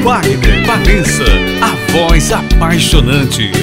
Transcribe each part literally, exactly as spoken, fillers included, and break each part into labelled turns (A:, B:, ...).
A: Wagner Valença, a voz apaixonante.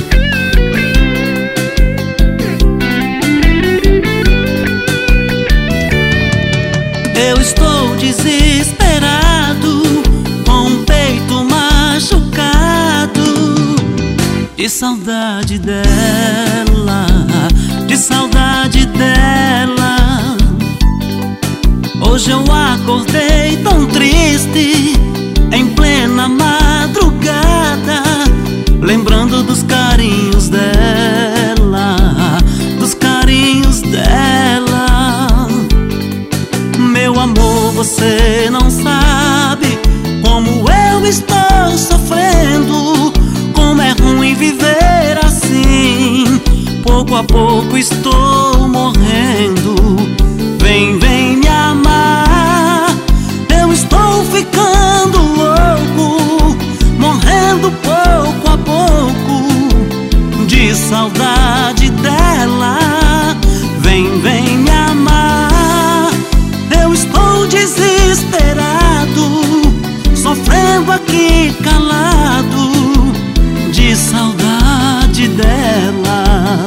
B: Eu estou desesperado, com o peito machucado, de saudade dela, de saudade dela. Hoje eu acordei tão triste, em plena madrugada, lembrando dos carinhos dela, dos carinhos dela. Meu amor, você não sabe como eu estou sofrendo, como é ruim viver assim. Pouco a pouco estou morrendo. Vem, vem me amar. Eu estou ficando louco, morrendo pouco a pouco, de saudade dela. Vem, vem me amar. Eu estou desesperado, sofrendo aqui calado, de saudade dela.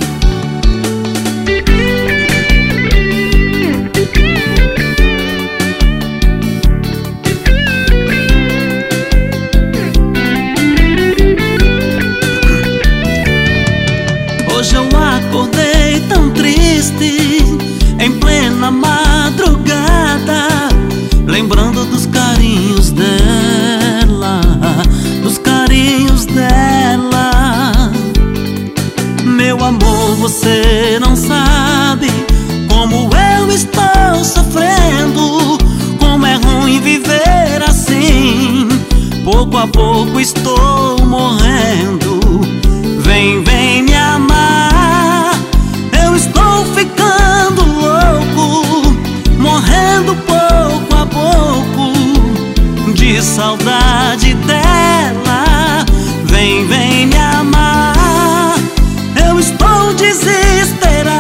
B: Hoje eu acordei tão triste, em plena madrugada, lembrando dos carinhos dela, dos carinhos dela. Meu amor, você não sabe como eu estou sofrendo, como é ruim viver assim. Pouco a pouco estou morrendo. Vem, vem me amar. Eu estou ficando louco, morrendo pouco a pouco, de saudade dela. Vem, vem me amar. Eu estou desesperado,